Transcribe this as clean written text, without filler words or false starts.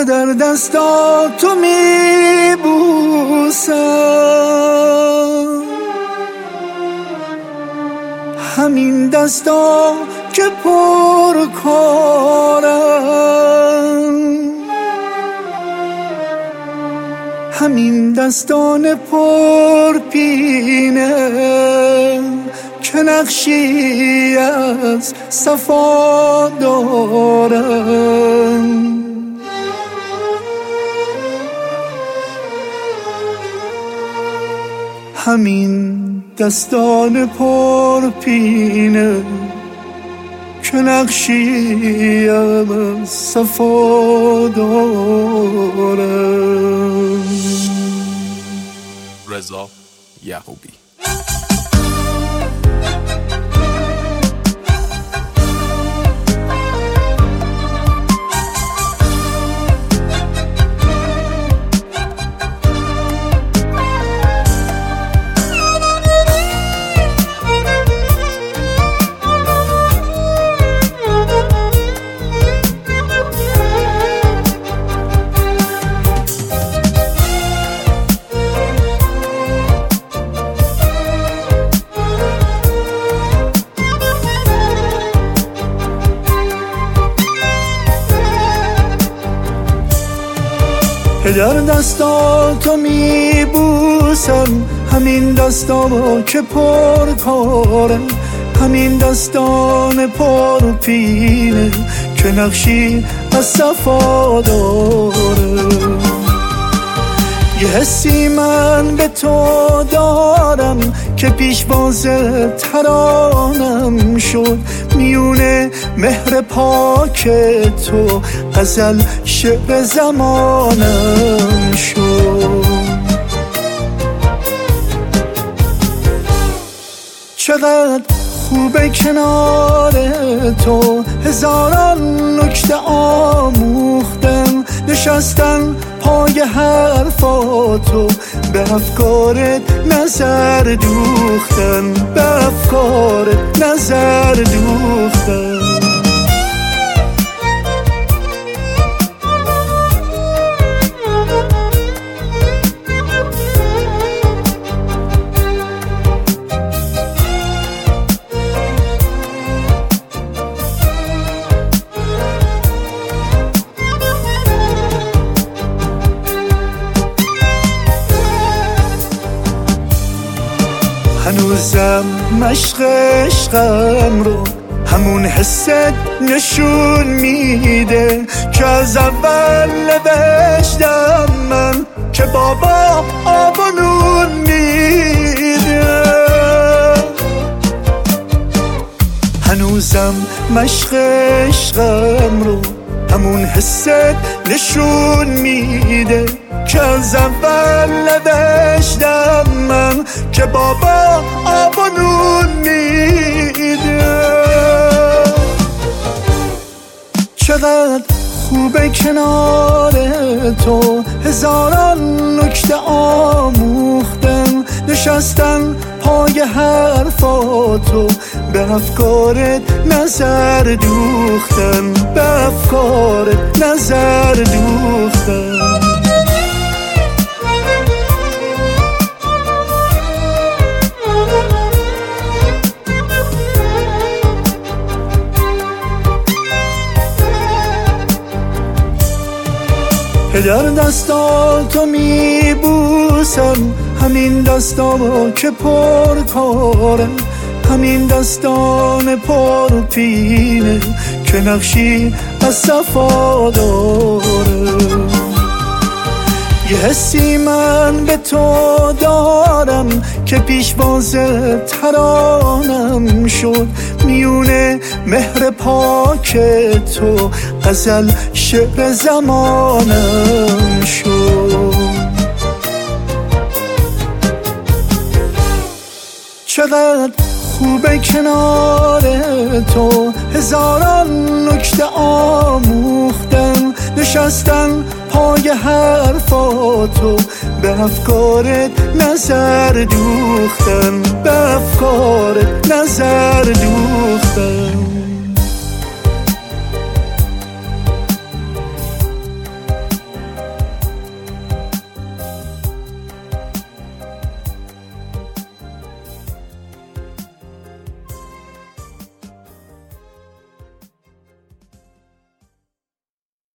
در دستاتو میبوسم، همین دستا که پر کارم، همین دستان پر پینه که نقشی از صفا دارم. همین دستان پر پینه که نقشی از صفا دارم. رضا یعقوبی. در دستاتو میبوسم، همین دستا که پر کارم، همین دستان پر پینه که نقشی از صفا دارم. یه حسی من به تو دارم که پیشواز ترانم شد، میونه مهر پاک تو غزل شعر زمانم شد. چقدر خوبه کنار تو، هزاران نکته آموختم، نشستن پای حرفاتو، به افکارت نظر دوختم، به افکارت نظر دوختم. هنوزم مشق عشقم رو همون حست نشون میده که از اول نوشتم من که بابا آب و نون میده. هنوزم مشق عشقم رو همون حست نشون میده که از اول نوشتم من که بابا آب و نون میده. چقدر خوبه کنار تو، هزاران نکته آموختم، نشستن پای حرفاتو، به افکارت نظر دوختم، به افکارت نظر دوختم. در دستاتو میبوسم، همین دستا که پر کارم، همین دستان پر پینه که نقشی از صفا دارم. یه حسی من به تو دارم که پیشواز ترانم شد، میونه مهر پاک تو غزل شعر زمانم شد. چقدر خوبه کنار تو، هزاران نکته آموختم، نشستن پای حرفاتو، به افکارت نظر دوختم، به افکارت نظر دوختم.